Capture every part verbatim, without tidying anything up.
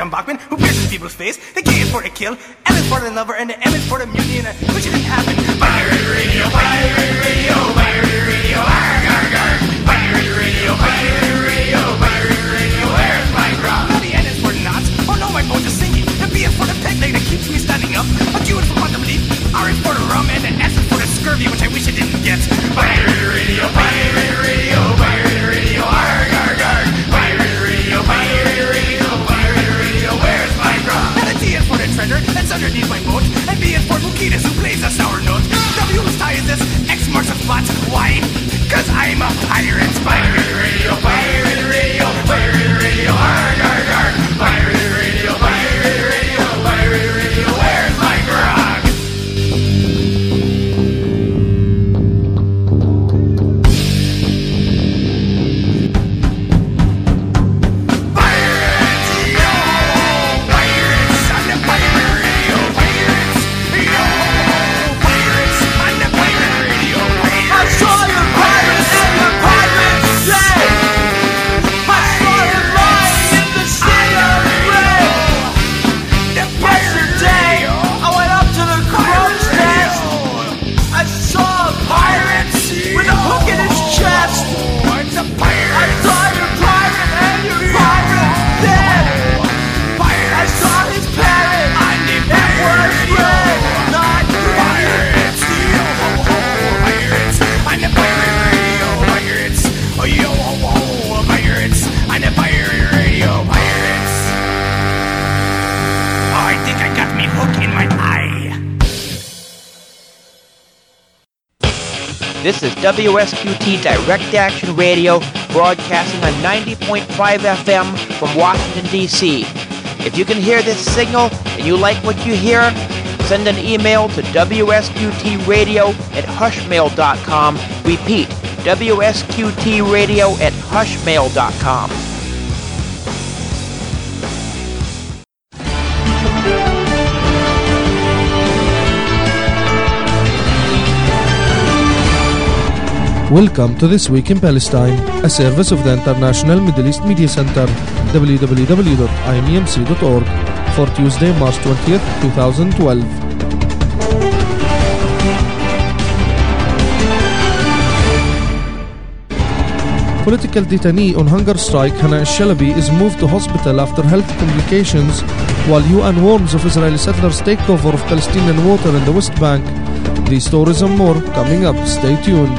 John Bachman, who pierces people's face. The K is for the kill, L is for the lover, and the M is for the mutiny, and I wish it didn't happen. Pirate radio, pirate radio, pirate radio, arg, arg, arg. Pirate radio, pirate radio, pirate radio, where's my grog? Now the N is for the knots, oh no, my boat is sinking. The B is for the peg leg that keeps me standing up. A Q is for quantum leap, R is for the rum, and the S is for the scurvy, which I wish I didn't get. Pirate radio, pirate radio, pirate radio, arg, arg, arg. Pirate radio, pirate radio, pirate radio, where's my grog? And the T is for the treasure that's underneath my boat, and B is for Bukitas, who plays a sour note. W whose tie is this, X marks the spot. Why? Cause I'm a pirate. Pirate radio, pirate radio, pirate radio, arg, arg, arg. Pirate radio, pirate radio, pirate radio, where's my grog? Pirates, yo! Pirates on the pirate radio, pirates, yo! Pirates on the pirate radio, pirates. I saw your pirates and your pirates say, I saw you lying in the sea of red. Yesterday, I went up to the crow's nest. I saw a pirate with a hook in his chest. It's a pirate. I saw your pirate and your pirate dead. I saw his parrot. It was red, not green. Pirates, yo ho ho, pirates. I'm the pirate radio, pirates. Oh yo ho ho, pirates. I'm the pirate radio, pirates. Oh, I think I got me hook in my eye. This is W S Q T Direct Action Radio, broadcasting on ninety point five F M from Washington, D C If you can hear this signal and you like what you hear, send an email to W S Q T radio at hushmail dot com. Repeat, W S Q T radio at hushmail dot com. Welcome to This Week in Palestine, a service of the International Middle East Media Center, w w w dot i m e m c dot org, for Tuesday, March twentieth, twenty twelve. Political detainee on hunger strike Hana al-Shalabi is moved to hospital after health complications, while U N warns of Israeli settlers' takeover of Palestinian water in the West Bank. These stories and more coming up. Stay tuned.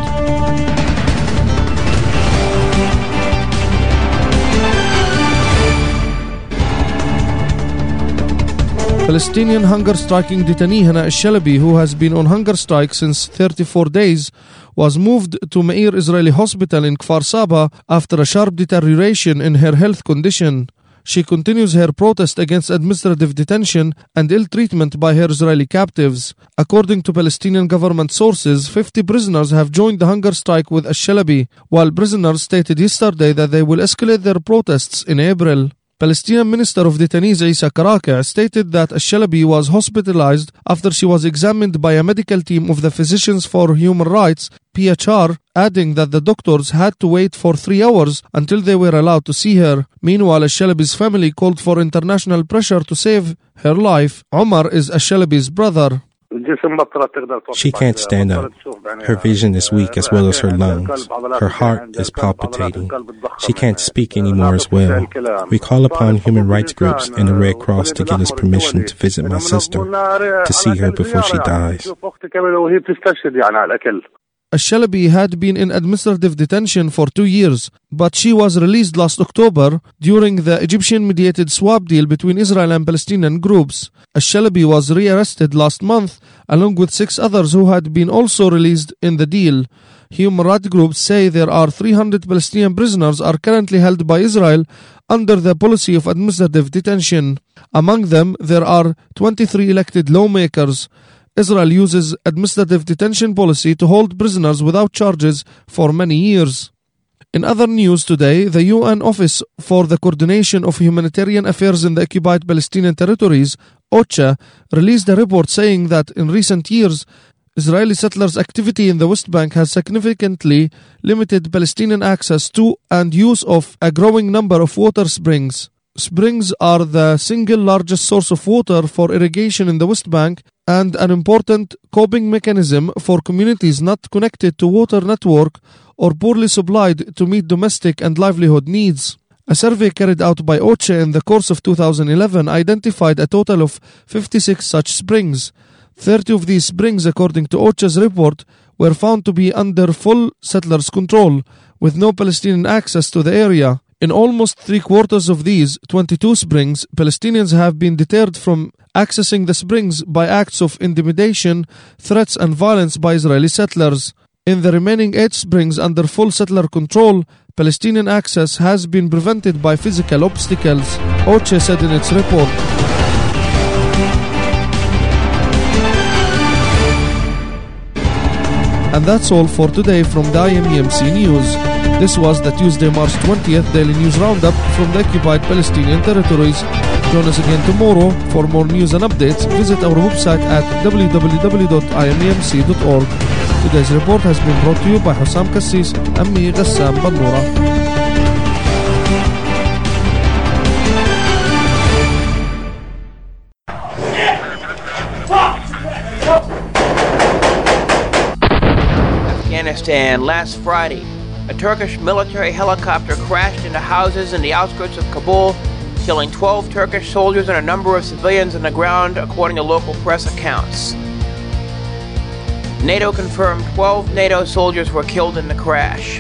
Palestinian hunger-striking detainee Hana al-Shalabi, who has been on hunger strike since thirty-four days, was moved to Meir Israeli Hospital in Kfar Saba after a sharp deterioration in her health condition. She continues her protest against administrative detention and ill treatment by her Israeli captives. According to Palestinian government sources, fifty prisoners have joined the hunger strike with al-Shalabi, while prisoners stated yesterday that they will escalate their protests in April. Palestinian Minister of Detainees Isa Karaka stated that al-Shalabi was hospitalized after she was examined by a medical team of the Physicians for Human Rights, P H R, adding that the doctors had to wait for three hours until they were allowed to see her. Meanwhile, al-Shalabi's family called for international pressure to save her life. Omar is al-Shalabi's brother. She can't stand up. Her vision is weak as well as her lungs. Her heart is palpitating. She can't speak anymore as well. We call upon human rights groups and the Red Cross to give us permission to visit my sister, to see her before she dies. Al-Shalabi had been in administrative detention for two years, but she was released last October during the Egyptian-mediated swap deal between Israel and Palestinian groups. Al-Shalabi was re-arrested last month, along with six others who had been also released in the deal. Human rights groups say there are three hundred Palestinian prisoners are currently held by Israel under the policy of administrative detention. Among them, there are twenty-three elected lawmakers. Israel uses administrative detention policy to hold prisoners without charges for many years. In other news today, the U N Office for the Coordination of Humanitarian Affairs in the Occupied Palestinian Territories, OCHA, released a report saying that in recent years, Israeli settlers' activity in the West Bank has significantly limited Palestinian access to and use of a growing number of water springs. Springs are the single largest source of water for irrigation in the West Bank and an important coping mechanism for communities not connected to water network or poorly supplied to meet domestic and livelihood needs. A survey carried out by OCHA in the course of two thousand eleven identified a total of fifty-six such springs. thirty of these springs, according to OCHA's report, were found to be under full settlers' control, with no Palestinian access to the area. In almost three-quarters of these twenty-two springs, Palestinians have been deterred from accessing the springs by acts of intimidation, threats and violence by Israeli settlers. In the remaining eight springs under full settler control, Palestinian access has been prevented by physical obstacles, OCHA said in its report. And that's all for today from the I M E M C News. This was the Tuesday, March twentieth Daily News Roundup from the occupied Palestinian territories. Join us again tomorrow for more news and updates. Visit our website at w w w dot i m e m c dot org. Today's report has been brought to you by Hussam Kassis and me, Ghassam Bannoura. Afghanistan. Last Friday, a Turkish military helicopter crashed into houses in the outskirts of Kabul, killing twelve Turkish soldiers and a number of civilians on the ground, according to local press accounts. NATO confirmed twelve NATO soldiers were killed in the crash.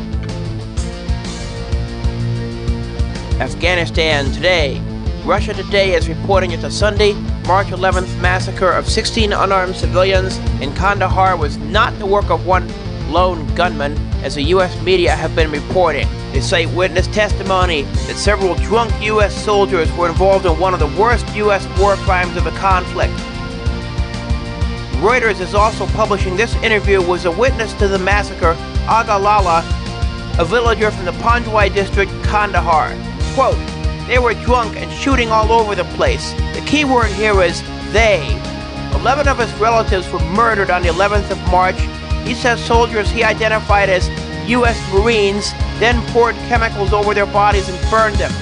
Afghanistan today. Russia Today is reporting that the Sunday, March eleventh massacre of sixteen unarmed civilians in Kandahar was not the work of one lone gunman, as the U S media have been reporting. They cite witness testimony that several drunk U S soldiers were involved in one of the worst U S war crimes of the conflict. Reuters is also publishing this interview with a witness to the massacre, Aga Lala, a villager from the Panjwai district, Kandahar. Quote, "They were drunk and shooting all over the place. The key word here is they. Eleven of his relatives were murdered on the eleventh of March. He says soldiers he identified as U S Marines then poured chemicals over their bodies and burned them."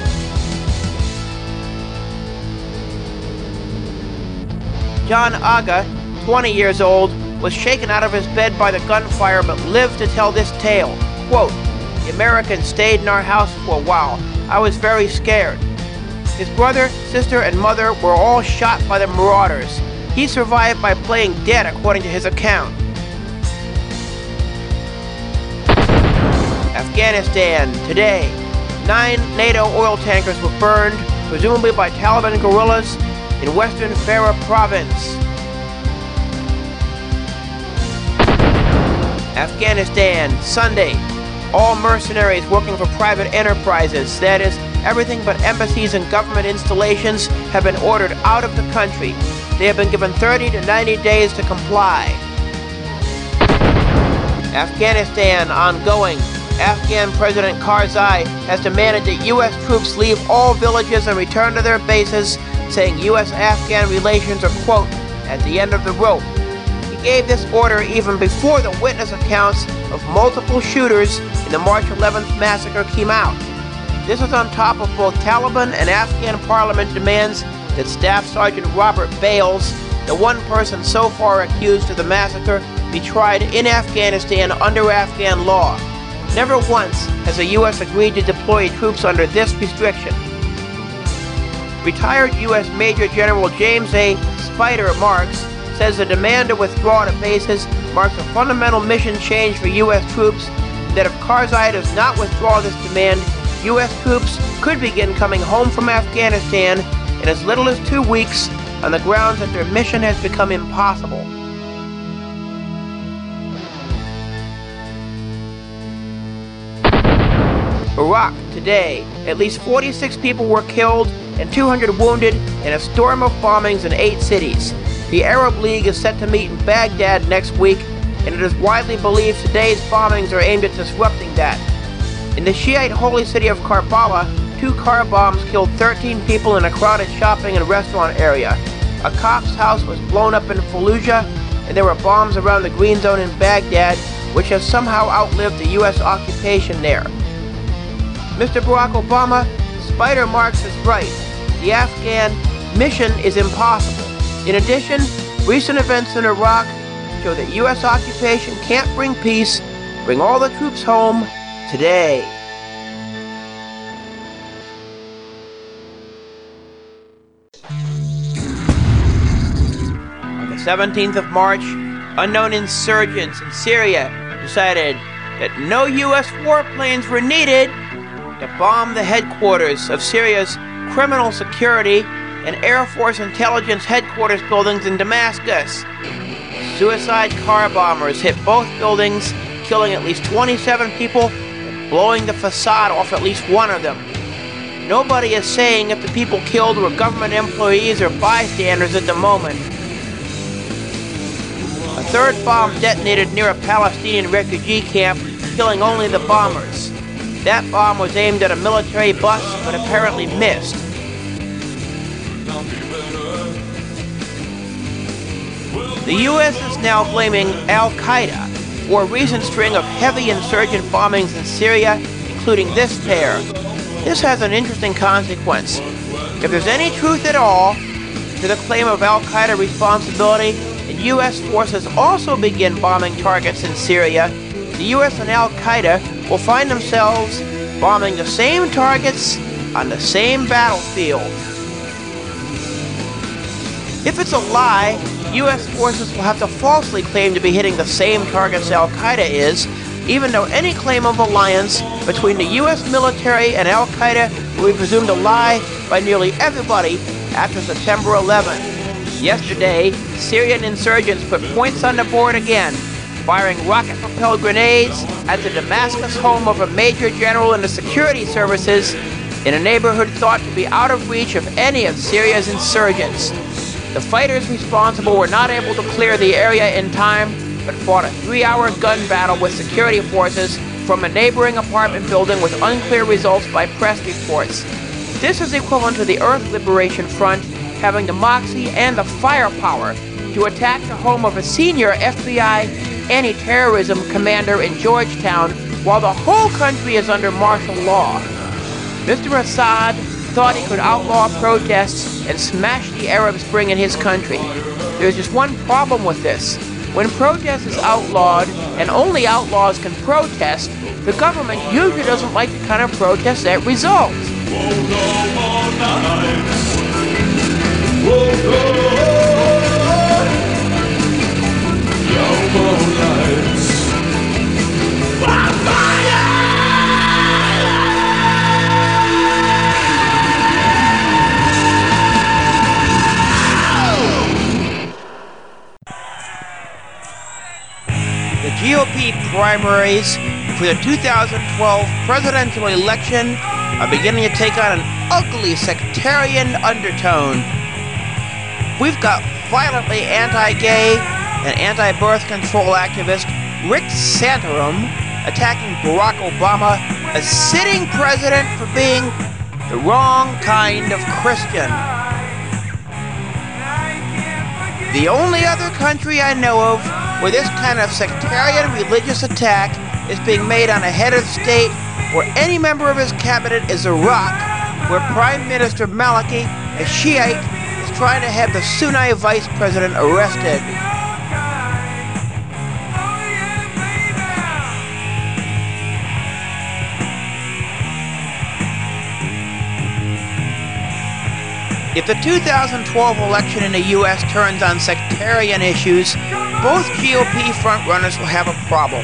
John Aga, twenty years old, was shaken out of his bed by the gunfire but lived to tell this tale. Quote, "The Americans stayed in our house for a while. I was very scared. His brother, sister, and mother were all shot by the marauders. He survived by playing dead, according to his account." Afghanistan today. Nine NATO oil tankers were burned, presumably by Taliban guerrillas, in western Farah province. Afghanistan Sunday. All mercenaries working for private enterprises, that is, everything but embassies and government installations, have been ordered out of the country. They have been given thirty to ninety days to comply. Afghanistan ongoing. Afghan President Karzai has demanded that U S troops leave all villages and return to their bases, saying U S Afghan relations are, quote, "at the end of the rope." He gave this order even before the witness accounts of multiple shooters in the March eleventh massacre came out. This is on top of both Taliban and Afghan parliament demands that Staff Sergeant Robert Bales, the one person so far accused of the massacre, be tried in Afghanistan under Afghan law. Never once has the U S agreed to deploy troops under this restriction. Retired U S Major General James A. Spider Marks says the demand to withdraw to bases marks a fundamental mission change for U S troops, and that if Karzai does not withdraw this demand, U S troops could begin coming home from Afghanistan in as little as two weeks on the grounds that their mission has become impossible. Iraq today. At least forty-six people were killed and two hundred wounded in a storm of bombings in eight cities. The Arab League is set to meet in Baghdad next week, and it is widely believed today's bombings are aimed at disrupting that. In the Shiite holy city of Karbala, two car bombs killed thirteen people in a crowded shopping and restaurant area. A cop's house was blown up in Fallujah, and there were bombs around the Green Zone in Baghdad, which has somehow outlived the U S occupation there. Mister Barack Obama Spider Marks is right. The Afghan mission is impossible. In addition, recent events in Iraq show that U S occupation can't bring peace. Bring all the troops home today. On the seventeenth of March, unknown insurgents in Syria decided that no U S warplanes were needed to bomb the headquarters of Syria's criminal security and Air Force intelligence headquarters buildings in Damascus. Suicide car bombers hit both buildings, killing at least twenty-seven people and blowing the facade off at least one of them. Nobody is saying if the people killed were government employees or bystanders at the moment. A third bomb detonated near a Palestinian refugee camp, killing only the bombers. That bomb was aimed at a military bus, but apparently missed. The U S is now blaming Al-Qaeda for a recent string of heavy insurgent bombings in Syria, including this pair. This has an interesting consequence. If there's any truth at all to the claim of Al-Qaeda responsibility, and U S forces also begin bombing targets in Syria, the U S and Al-Qaeda will find themselves bombing the same targets on the same battlefield. If it's a lie, U S forces will have to falsely claim to be hitting the same targets Al-Qaeda is, even though any claim of alliance between the U S military and Al-Qaeda will be presumed a lie by nearly everybody after September eleventh. Yesterday, Syrian insurgents put points on the board again, firing rocket-propelled grenades at the Damascus home of a major general in the security services in a neighborhood thought to be out of reach of any of Syria's insurgents. The fighters responsible were not able to clear the area in time, but fought a three-hour gun battle with security forces from a neighboring apartment building with unclear results by press reports. This is equivalent to the Earth Liberation Front having the moxie and the firepower to attack the home of a senior F B I anti-terrorism commander in Georgetown while the whole country is under martial law. Mister Assad thought he could outlaw protests and smash the Arab Spring in his country. There's just one problem with this. When protest is outlawed, and only outlaws can protest, the government usually doesn't like the kind of protest that results. The G O P primaries for the two thousand twelve presidential election are beginning to take on an ugly sectarian undertone. We've got violently anti-gay and anti-birth control activist Rick Santorum attacking Barack Obama, a sitting president, for being the wrong kind of Christian. The only other country I know of where this kind of sectarian religious attack is being made on a head of state where any member of his cabinet is Iraq, where Prime Minister Maliki, a Shiite, is trying to have the Sunni vice president arrested. If the two thousand twelve election in the U S turns on sectarian issues, both G O P frontrunners will have a problem.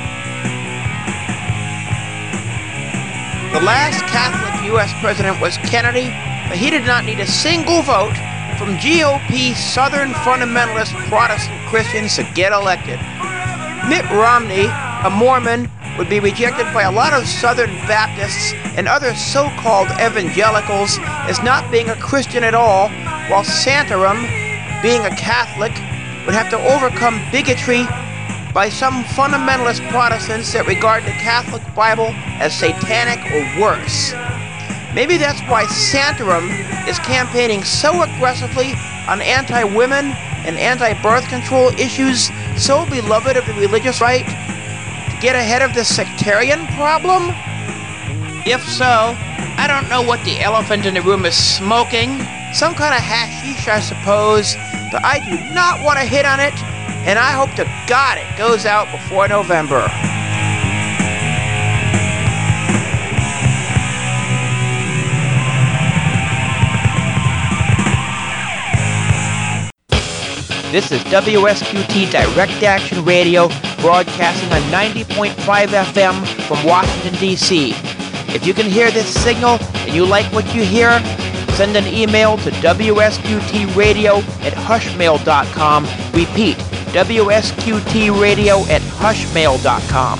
The last Catholic U S president was Kennedy, but he did not need a single vote from G O P Southern fundamentalist Protestant Christians to get elected. Mitt Romney, a Mormon, would be rejected by a lot of Southern Baptists and other so-called evangelicals as not being a Christian at all, while Santorum, being a Catholic, would have to overcome bigotry by some fundamentalist Protestants that regard the Catholic Bible as satanic or worse. Maybe that's why Santorum is campaigning so aggressively on anti-women and anti-birth control issues so beloved of the religious right, to get ahead of the sectarian problem? If so, I don't know what the elephant in the room is smoking. Some kind of hashish, I suppose. But I do not want to hit on it, and I hope to God it goes out before November. This is W S Q T Direct Action Radio, broadcasting on ninety point five F M from Washington, D C If you can hear this signal and you like what you hear, send an email to W S Q T radio at hushmail dot com. Repeat, W S Q T radio at hushmail dot com.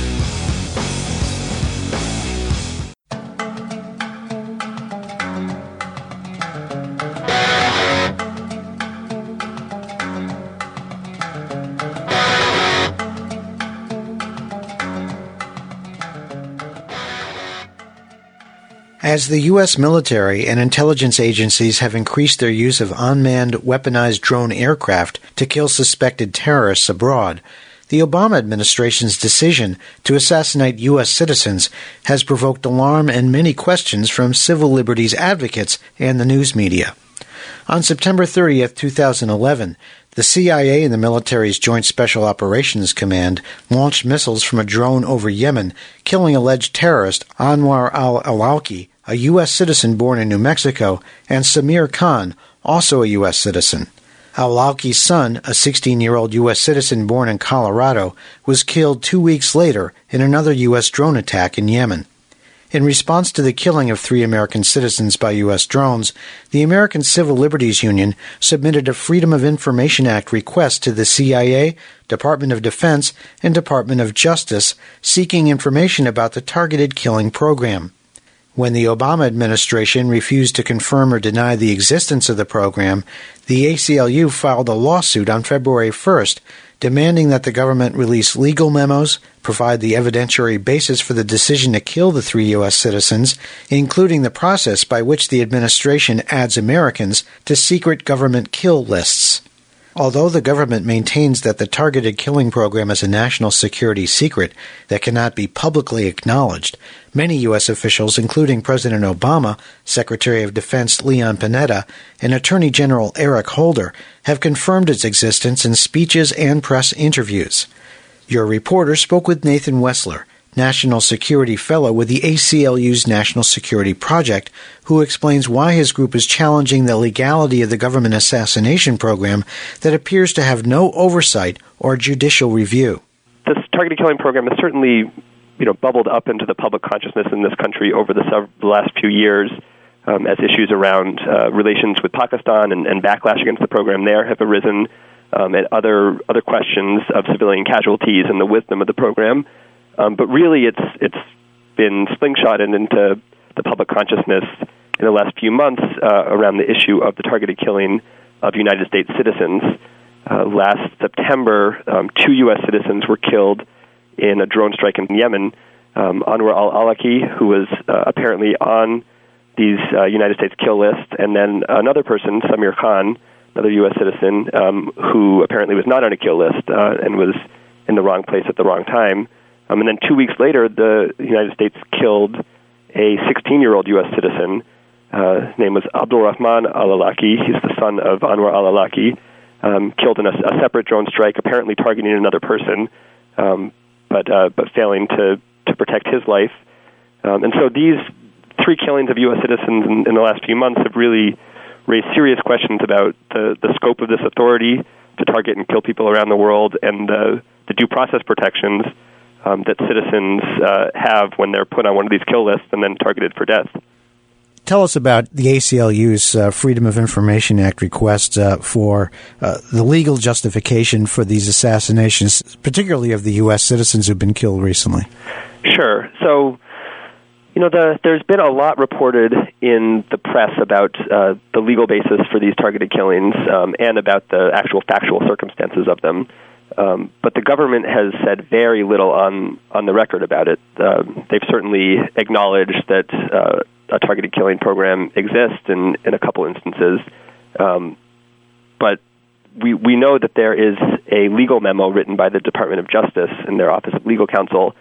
As the U S military and intelligence agencies have increased their use of unmanned, weaponized drone aircraft to kill suspected terrorists abroad, the Obama administration's decision to assassinate U S citizens has provoked alarm and many questions from civil liberties advocates and the news media. On September thirtieth, two thousand eleven, the C I A and the military's Joint Special Operations Command launched missiles from a drone over Yemen, killing alleged terrorist Anwar al-Awlaki, a U S citizen born in New Mexico, and Samir Khan, also a U S citizen. Al-Awlaki's son, a sixteen-year-old U S citizen born in Colorado, was killed two weeks later in another U S drone attack in Yemen. In response to the killing of three American citizens by U S drones, the American Civil Liberties Union submitted a Freedom of Information Act request to the C I A, Department of Defense, and Department of Justice seeking information about the targeted killing program. When the Obama administration refused to confirm or deny the existence of the program, the A C L U filed a lawsuit on February first demanding that the government release legal memos, provide the evidentiary basis for the decision to kill the three U S citizens, including the process by which the administration adds Americans to secret government kill lists. Although the government maintains that the targeted killing program is a national security secret that cannot be publicly acknowledged, many U S officials, including President Obama, Secretary of Defense Leon Panetta, and Attorney General Eric Holder, have confirmed its existence in speeches and press interviews. Your reporter spoke with Nathan Wessler, National Security Fellow with the A C L U's National Security Project, who explains why his group is challenging the legality of the government assassination program that appears to have no oversight or judicial review. This targeted killing program has certainly, you know, bubbled up into the public consciousness in this country over the, sev- the last few years um, as issues around uh, relations with Pakistan and, and backlash against the program there have arisen, um, and other other questions of civilian casualties and the wisdom of the program. Um, but really, it's it's been slingshotted into the public consciousness in the last few months uh, around the issue of the targeted killing of United States citizens. Uh, last September, um, two U S citizens were killed in a drone strike in Yemen. Um, Anwar al-Awlaki, who was uh, apparently on these uh, United States kill lists, and then another person, Samir Khan, another U S citizen, um, who apparently was not on a kill list uh, and was in the wrong place at the wrong time. Um, and then two weeks later, the United States killed a sixteen-year-old U S citizen. Uh, his name was Abdul Rahman al-Awlaki. He's the son of Anwar al-Awlaki, um, killed in a, a separate drone strike, apparently targeting another person, um, but uh, but failing to, to protect his life. Um, and so these three killings of U S citizens in, in the last few months have really raised serious questions about the, the scope of this authority to target and kill people around the world and the, the due process protections Um, that citizens uh, have when they're put on one of these kill lists and then targeted for death. Tell us about the A C L U's uh, Freedom of Information Act request uh, for uh, the legal justification for these assassinations, particularly of the U S citizens who've been killed recently. Sure. So, you know, the, there's been a lot reported in the press about uh, the legal basis for these targeted killings um, and about the actual factual circumstances of them. Um, but the government has said very little on, on the record about it. Uh, they've certainly acknowledged that uh, a targeted killing program exists in, in a couple instances. Um, but we we know that there is a legal memo written by the Department of Justice in their Office of Legal Counsel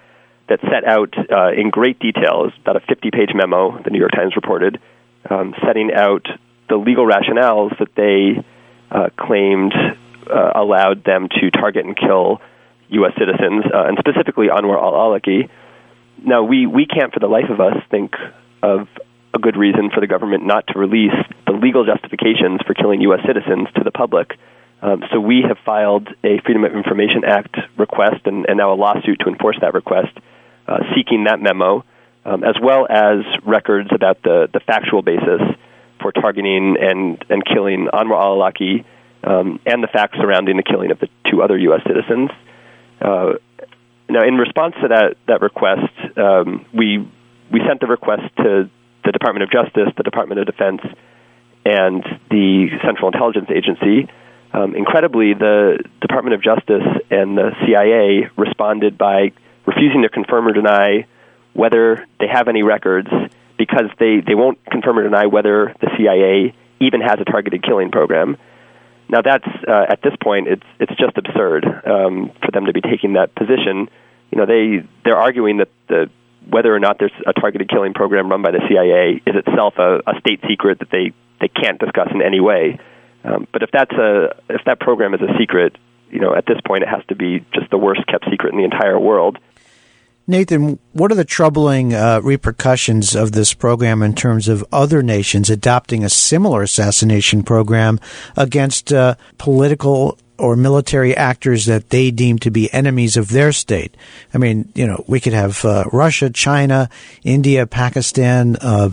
that set out uh, in great detail, it's about a fifty-page memo, the New York Times reported, um, setting out the legal rationales that they uh, claimed uh, allowed them to target and kill U S citizens, uh, and specifically Anwar al-Awlaki. Now, we, we can't for the life of us think of a good reason for the government not to release the legal justifications for killing U S citizens to the public. Um, so we have filed a Freedom of Information Act request and, and now a lawsuit to enforce that request, uh, seeking that memo, um, as well as records about the, the factual basis for targeting and, and killing Anwar al-Awlaki, um, and the facts surrounding the killing of the two other U S citizens. Uh, now, in response to that, that request, um, we we sent the request to the Department of Justice, the Department of Defense, and the Central Intelligence Agency. Um, incredibly, the Department of Justice and the C I A responded by refusing to confirm or deny whether they have any records, because they, they won't confirm or deny whether the C I A even has a targeted killing program. Now, that's uh, at this point, it's it's just absurd um, for them to be taking that position. You know, they they're arguing that the whether or not there's a targeted killing program run by the C I A is itself a, a state secret that they, they can't discuss in any way. Um, but if that's a if that program is a secret, you know, at this point it has to be just the worst kept secret in the entire world. Nathan, what are the troubling uh, repercussions of this program in terms of other nations adopting a similar assassination program against uh, political or military actors that they deem to be enemies of their state? I mean, you know, we could have uh, Russia, China, India, Pakistan, uh,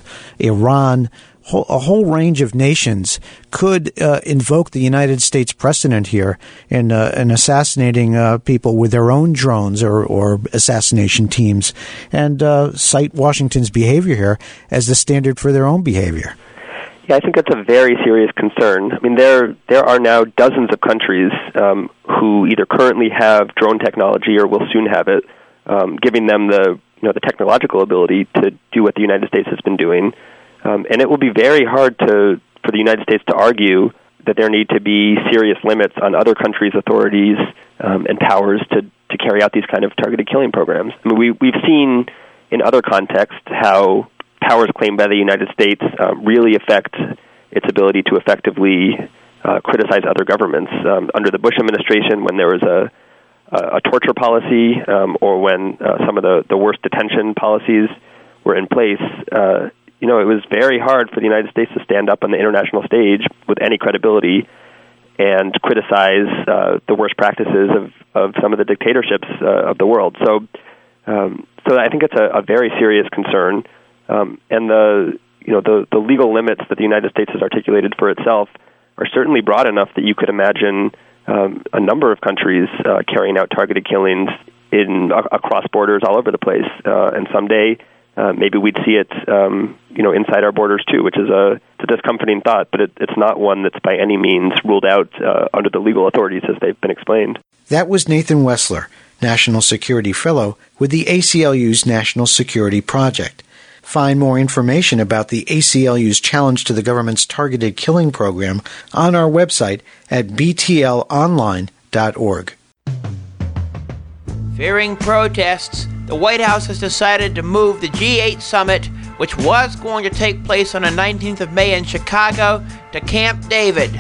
Iran. A whole range of nations could uh, invoke the United States precedent here in, uh, in assassinating uh, people with their own drones or, or assassination teams, and uh, cite Washington's behavior here as the standard for their own behavior. Yeah, I think that's a very serious concern. I mean, there there are now dozens of countries um, who either currently have drone technology or will soon have it, um, giving them the you know the technological ability to do what the United States has been doing. Um, and it will be very hard to for the United States to argue that there need to be serious limits on other countries' authorities um, and powers to, to carry out these kind of targeted killing programs. I mean, we, we've seen in other contexts how powers claimed by the United States um, really affect its ability to effectively uh, criticize other governments. Um, under the Bush administration, when there was a, a torture policy um, or when uh, some of the, the worst detention policies were in place, uh, you know, it was very hard for the United States to stand up on the international stage with any credibility and criticize uh, the worst practices of, of some of the dictatorships uh, of the world. So, um, so I think it's a, a very serious concern, um, and the you know the, the legal limits that the United States has articulated for itself are certainly broad enough that you could imagine um, a number of countries uh, carrying out targeted killings in uh, across borders all over the place, uh, and someday. Uh, maybe we'd see it, um, you know, inside our borders too, which is a, it's a discomforting thought, but it, it's not one that's by any means ruled out uh, under the legal authorities as they've been explained. That was Nathan Wessler, National Security Fellow with the A C L U's National Security Project. Find more information about the A C L U's challenge to the government's targeted killing program on our website at b t l online dot org. Fearing protests, the White House has decided to move the G eight summit, which was going to take place on the nineteenth of May in Chicago, to Camp David.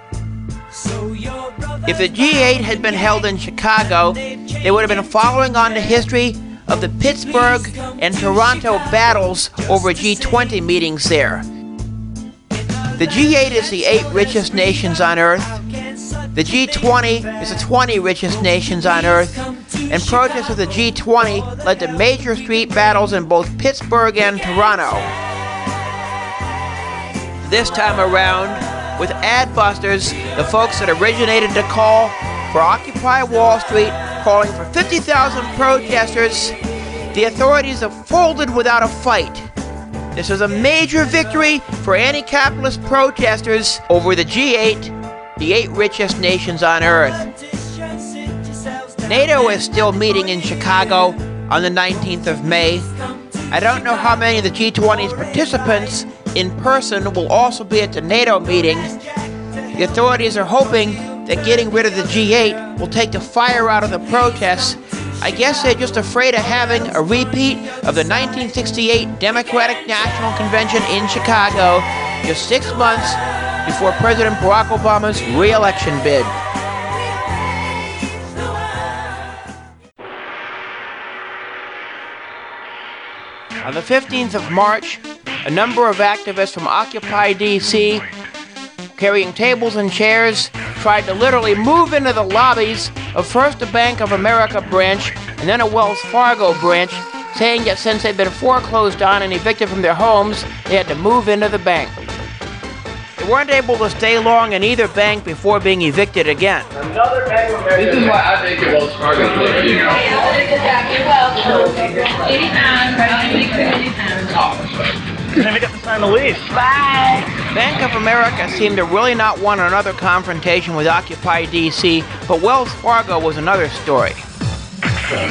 If the G eight had been held in Chicago, they would have been following on the history of the Pittsburgh and Toronto battles over G twenty meetings there. The G eight is the eight richest nations on Earth. The G twenty is the twenty richest nations on Earth, and protests of the G twenty led to major street battles in both Pittsburgh and Toronto. This time around, with Adbusters, the folks that originated the call for Occupy Wall Street, calling for fifty thousand protesters, the authorities have folded without a fight. This is a major victory for anti-capitalist protesters over the G eight, the eight richest nations on Earth. NATO is still meeting in Chicago on the nineteenth of May. I don't know how many of the G twenty's participants in person will also be at the NATO meeting. The authorities are hoping that getting rid of the G eight will take the fire out of the protests I guess they're just afraid of having a repeat of the nineteen sixty-eight Democratic National Convention in Chicago, just six months before President Barack Obama's re-election bid. On the fifteenth of March, a number of activists from Occupy D C, carrying tables and chairs, tried to literally move into the lobbies of first a Bank of America branch and then a Wells Fargo branch, saying that since they'd been foreclosed on and evicted from their homes, they had to move into the bank. They weren't able to stay long in either bank before being evicted again. Another Bank of America. This is why I think it Wells Fargo. Then we got to sign the lease. Bye! Bank of America seemed to really not want another confrontation with Occupy D C, but Wells Fargo was another story. Hey,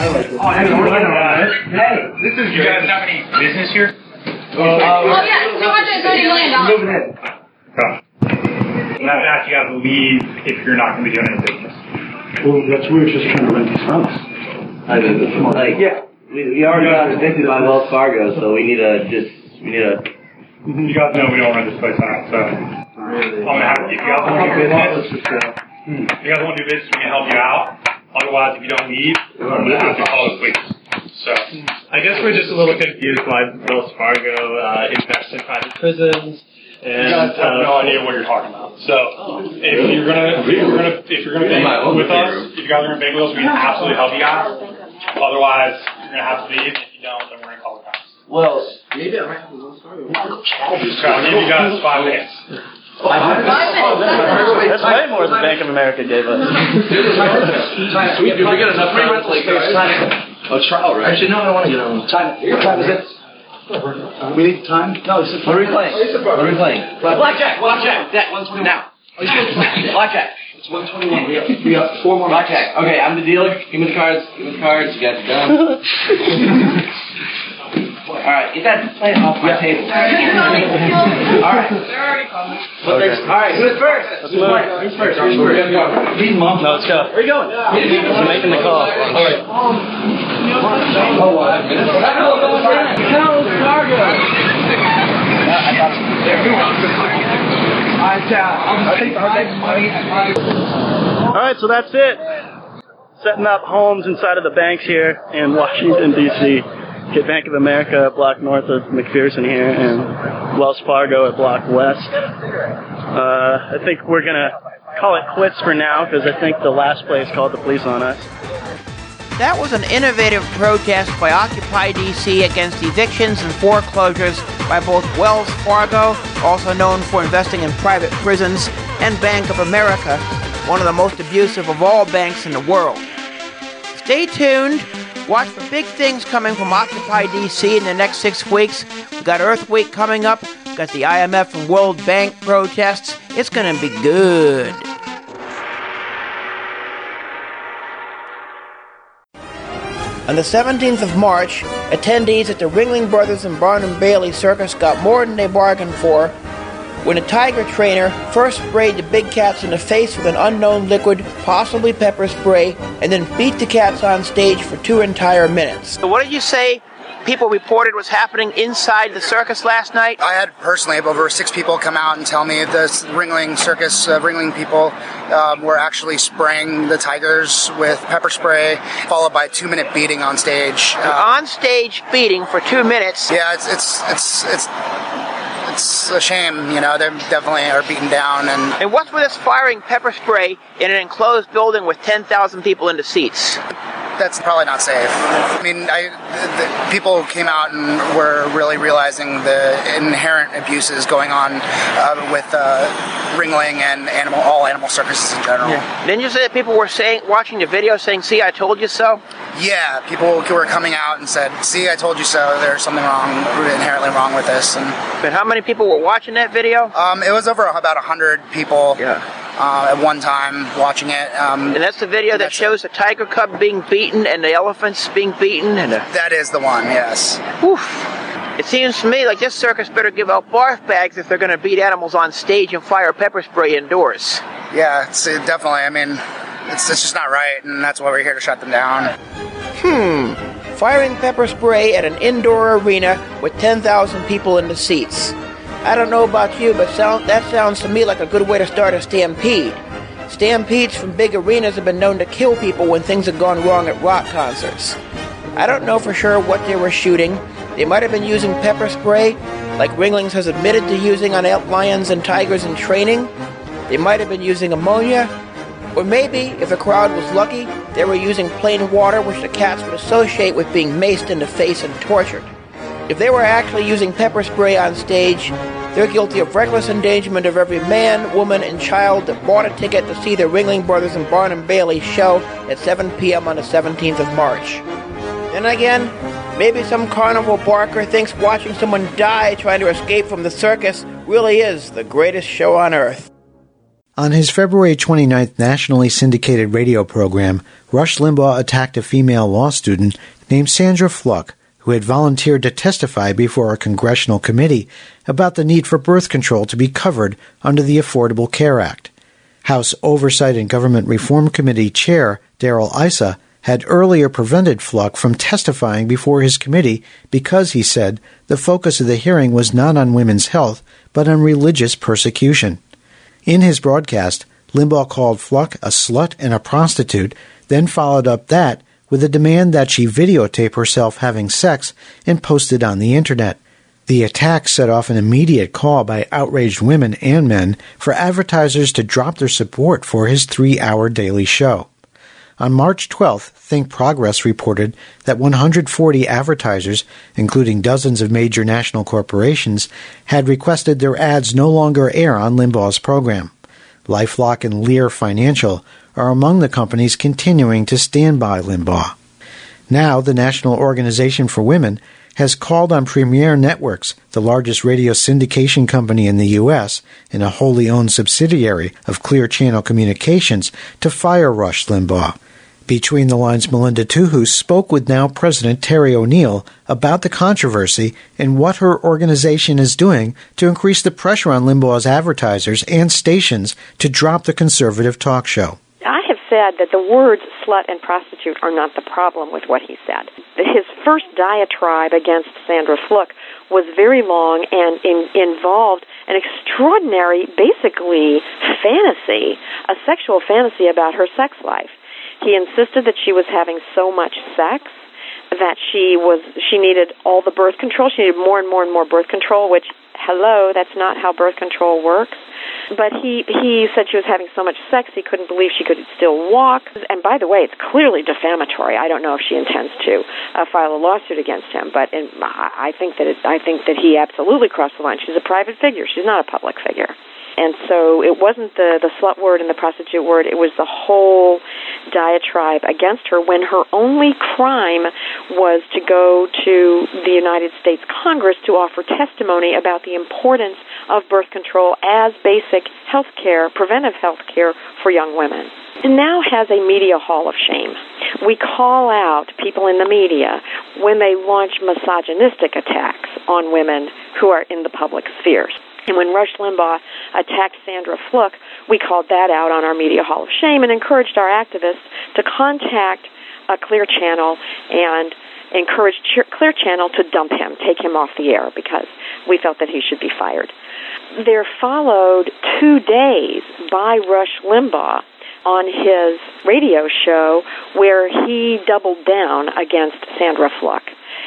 this is you guys have any business here? Uh, oh yeah, two hundred thirty million dollars. Moving in. Oh. I'm not asking you guys to leave if you're not going to be doing any business. Well, that's we're just trying to rent this house. I did this one. Like, yeah, we, we already got evicted by Wells Fargo, so we need to just we need to. You guys know we don't rent this place out, so I'm gonna have if you guys want to do business, if you guys want to do business, we can help you out. Otherwise, if you don't leave, I'm gonna have to call the police. So, I guess we're just a little confused why Wells Fargo uh, invests in private prisons, and you guys have uh, no idea what you're talking about. So, if you're gonna, if you're gonna, if you're gonna bank with us, if you guys are gonna bank with us, we can absolutely help you out. Otherwise, you're gonna have to leave. If you don't, then we're gonna call the cops. Well, maybe I might have Wells Fargo. I'll give you guys five minutes. Five minutes? That's way more than Bank of America gave us. Sweet, we get enough time to like a trial, right? Actually, no, I don't want to get on. Time. What time is it? We need time? No, it's what are we playing? What are we playing? Blackjack, blackjack. That one twenty now. Blackjack. It's one twenty-one. We got, we got four more. Blackjack. Okay, I'm the dealer. Give me the cards. Give me the cards. You guys are done. Alright, get that plant off my yeah. table. Alright. Okay. Alright, who's first? Let's move. Who's first? Who's first? Lead them off. No, let's go. Where are you going? I'm making the call. Alright. Alright, so that's it. Setting up homes inside of the banks here in Washington, D C Get Bank of America a block north of McPherson here, and Wells Fargo a block west. Uh, I think we're going to call it quits for now, because I think the last place called the police on us. That was an innovative protest by Occupy D C against evictions and foreclosures by both Wells Fargo, also known for investing in private prisons, and Bank of America, one of the most abusive of all banks in the world. Stay tuned. Watch for big things coming from Occupy D C in the next six weeks. We've got Earth Week coming up. We've got the I M F and World Bank protests. It's going to be good. On the seventeenth of March, attendees at the Ringling Brothers and Barnum Bailey Circus got more than they bargained for when a tiger trainer first sprayed the big cats in the face with an unknown liquid, possibly pepper spray, and then beat the cats on stage for two entire minutes. So what did you say people reported was happening inside the circus last night? I had personally over six people come out and tell me the Ringling Circus, uh, Ringling people um, were actually spraying the tigers with pepper spray, followed by a two-minute beating on stage. Uh, on stage beating for two minutes? Yeah, it's it's it's it's. It's a shame, you know, they definitely are beaten down. And, and what's with us firing pepper spray in an enclosed building with ten thousand people in the seats? That's probably not safe. I mean, I, the, people came out and were really realizing the inherent abuses going on uh, with uh, Ringling and animal, all animal circuses in general. Yeah. Didn't you say that people were saying, watching the video saying, see, I told you so? Yeah, people were coming out and said, see, I told you so, there's something wrong, inherently wrong with this. And but how many people were watching that video? Um, it was over about one hundred people. Yeah. Uh, at one time watching it. Um, and that's the video that shows the tiger cub being beaten and the elephants being beaten? And the... That is the one, yes. Oof. It seems to me like this circus better give out barf bags if they're going to beat animals on stage and fire pepper spray indoors. Yeah, it's, it definitely, I mean, it's, it's just not right, and that's why we're here to shut them down. Hmm, firing pepper spray at an indoor arena with ten thousand people in the seats. I don't know about you, but sound, that sounds to me like a good way to start a stampede. Stampedes from big arenas have been known to kill people when things have gone wrong at rock concerts. I don't know for sure what they were shooting. They might have been using pepper spray, like Ringlings has admitted to using on lions and tigers in training. They might have been using ammonia. Or maybe, if the crowd was lucky, they were using plain water, which the cats would associate with being maced in the face and tortured. If they were actually using pepper spray on stage, they're guilty of reckless endangerment of every man, woman, and child that bought a ticket to see the Ringling Brothers and Barnum Bailey show at seven p.m. on the seventeenth of March. Then again, maybe some carnival barker thinks watching someone die trying to escape from the circus really is the greatest show on earth. On his February twenty-ninth nationally syndicated radio program, Rush Limbaugh attacked a female law student named Sandra Fluck, who had volunteered to testify before a congressional committee about the need for birth control to be covered under the Affordable Care Act. House Oversight and Government Reform Committee Chair Darrell Issa had earlier prevented Fluck from testifying before his committee because, he said, the focus of the hearing was not on women's health, but on religious persecution. In his broadcast, Limbaugh called Fluck a slut and a prostitute, then followed up that with a demand that she videotape herself having sex and post it on the Internet. The attack set off an immediate call by outraged women and men for advertisers to drop their support for his three-hour daily show. On March twelfth, Think Progress reported that one hundred forty advertisers, including dozens of major national corporations, had requested their ads no longer air on Limbaugh's program. LifeLock and Lear Financial are among the companies continuing to stand by Limbaugh. Now, the National Organization for Women has called on Premiere Networks, the largest radio syndication company in the U S and a wholly owned subsidiary of Clear Channel Communications, to fire Rush Limbaugh. Between the Lines' Melinda Tuhus spoke with now President Terry O'Neill about the controversy and what her organization is doing to increase the pressure on Limbaugh's advertisers and stations to drop the conservative talk show. I have said that the words slut and prostitute are not the problem with what he said. His first diatribe against Sandra Fluck was very long and in, involved an extraordinary, basically, fantasy, a sexual fantasy about her sex life. He insisted that she was having so much sex that she was she needed all the birth control. She needed more and more and more birth control, which, hello, that's not how birth control works. But he he said she was having so much sex he couldn't believe she could still walk. And by the way, it's clearly defamatory. I don't know if she intends to uh, file a lawsuit against him, but in, I think that it, I think that he absolutely crossed the line. She's a private figure. She's not a public figure. And so it wasn't the, the slut word and the prostitute word. It was the whole diatribe against her when her only crime was to go to the United States Congress to offer testimony about the importance of birth control as basic health care, preventive health care for young women. And now has a media hall of shame. We call out people in the media when they launch misogynistic attacks on women who are in the public spheres. And when Rush Limbaugh attacked Sandra Fluck, we called that out on our Media Hall of Shame and encouraged our activists to contact a Clear Channel and encourage Clear Channel to dump him, take him off the air, because we felt that he should be fired. There followed two days by Rush Limbaugh on his radio show where he doubled down against Sandra Fluck.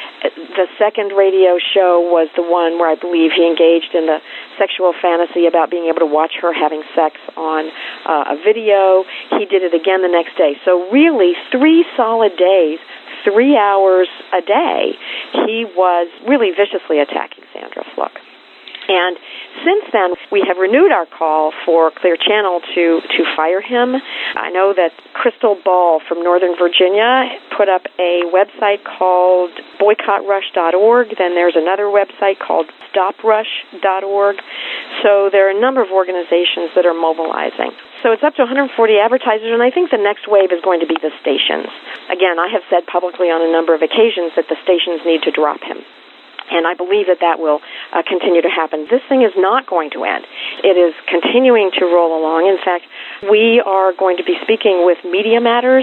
The second radio show was the one where I believe he engaged in the sexual fantasy about being able to watch her having sex on uh, a video. He did it again the next day. So really, three solid days, three hours a day, he was really viciously attacking Sandra Fluck. And since then, we have renewed our call for Clear Channel to, to fire him. I know that Crystal Ball from Northern Virginia put up a website called boycott rush dot org. Then there's another website called stop rush dot org. So there are a number of organizations that are mobilizing. So it's up to one hundred forty advertisers, and I think the next wave is going to be the stations. Again, I have said publicly on a number of occasions that the stations need to drop him. And I believe that that will uh, continue to happen. This thing is not going to end. It is continuing to roll along. In fact, we are going to be speaking with Media Matters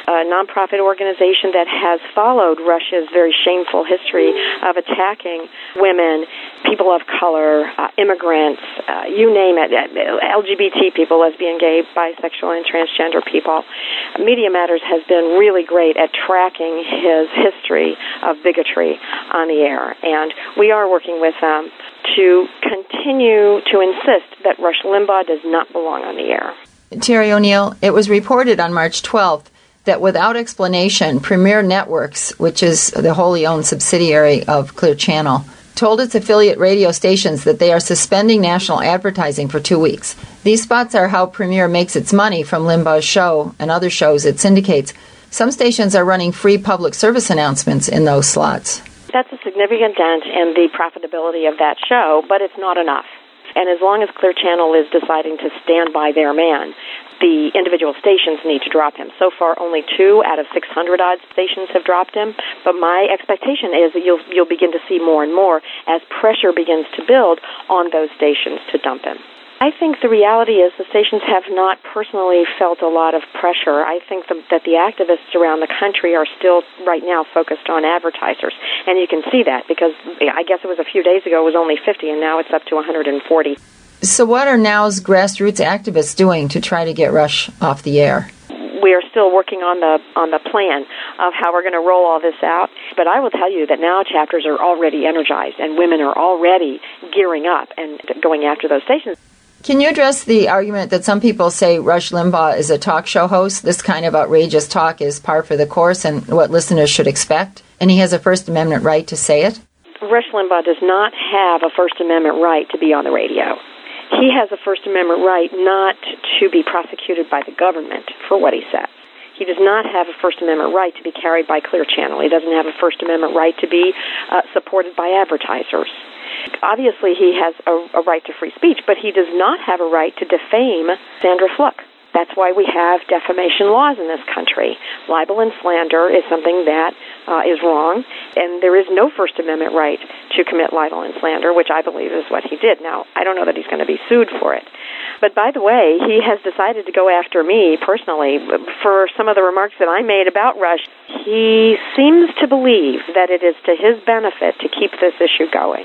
a nonprofit organization that has followed Russia's very shameful history of attacking women, people of color, uh, immigrants, uh, you name it, L G B T people, lesbian, gay, bisexual, and transgender people. Media Matters has been really great at tracking his history of bigotry on the air, and we are working with them to continue to insist that Rush Limbaugh does not belong on the air. Terry O'Neill, it was reported on March twelfth that without explanation, Premier Networks, which is the wholly owned subsidiary of Clear Channel, told its affiliate radio stations that they are suspending national advertising for two weeks. These spots are how Premier makes its money from Limbaugh's show and other shows it syndicates. Some stations are running free public service announcements in those slots. That's a significant dent in the profitability of that show, but it's not enough. And as long as Clear Channel is deciding to stand by their man, the individual stations need to drop him. So far, only two out of six hundred odd stations have dropped him, but my expectation is that you'll you'll begin to see more and more as pressure begins to build on those stations to dump him. I think the reality is the stations have not personally felt a lot of pressure. I think the, that the activists around the country are still right now focused on advertisers. And you can see that because I guess it was a few days ago it was only fifty and now it's up to one hundred forty. So what are Now's grassroots activists doing to try to get Rush off the air? We are still working on the on the plan of how we're going to roll all this out. But I will tell you that Now chapters are already energized and women are already gearing up and going after those stations. Can you address the argument that some people say Rush Limbaugh is a talk show host? This kind of outrageous talk is par for the course and what listeners should expect, and he has a First Amendment right to say it? Rush Limbaugh does not have a First Amendment right to be on the radio. He has a First Amendment right not to be prosecuted by the government for what he says. He does not have a First Amendment right to be carried by Clear Channel. He doesn't have a First Amendment right to be uh, supported by advertisers. Obviously, he has a, a right to free speech, but he does not have a right to defame Sandra Fluke. That's why we have defamation laws in this country. Libel and slander is something that uh, is wrong, and there is no First Amendment right to commit libel and slander, which I believe is what he did. Now, I don't know that he's going to be sued for it. But by the way, he has decided to go after me personally for some of the remarks that I made about Rush. He seems to believe that it is to his benefit to keep this issue going.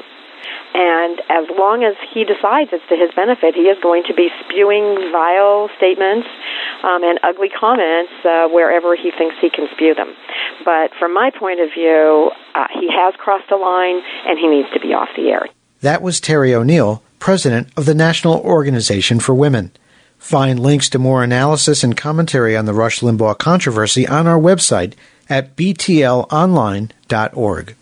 And as long as he decides it's to his benefit, he is going to be spewing vile statements um, and ugly comments uh, wherever he thinks he can spew them. But from my point of view, uh, he has crossed a line, and he needs to be off the air. That was Terry O'Neill, president of the National Organization for Women. Find links to more analysis and commentary on the Rush Limbaugh controversy on our website at b t l online dot org.